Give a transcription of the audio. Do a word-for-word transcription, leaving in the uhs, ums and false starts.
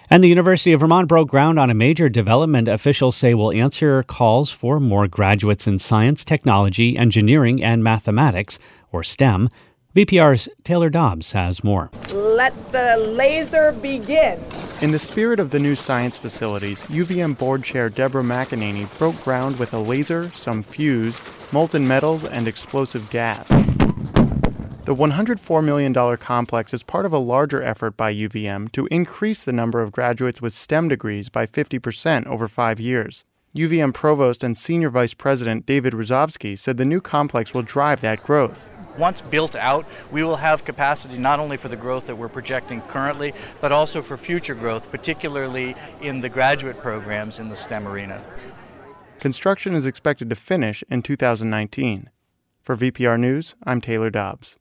And the University of Vermont broke ground on a major development officials say will answer calls for more graduates in science, technology, engineering, and mathematics, or STEM. V P R's Taylor Dobbs has more. Let the laser begin. In the spirit of the new science facilities, U V M board chair Deborah McEnany broke ground with a laser, some fuse, molten metals, and explosive gas. The one hundred four million dollars complex is part of a larger effort by U V M to increase the number of graduates with STEM degrees by fifty percent over five years. U V M Provost and Senior Vice President David Rozovsky said the new complex will drive that growth. Once built out, we will have capacity not only for the growth that we're projecting currently, but also for future growth, particularly in the graduate programs in the STEM arena. Construction is expected to finish in two thousand nineteen. For V P R News, I'm Taylor Dobbs.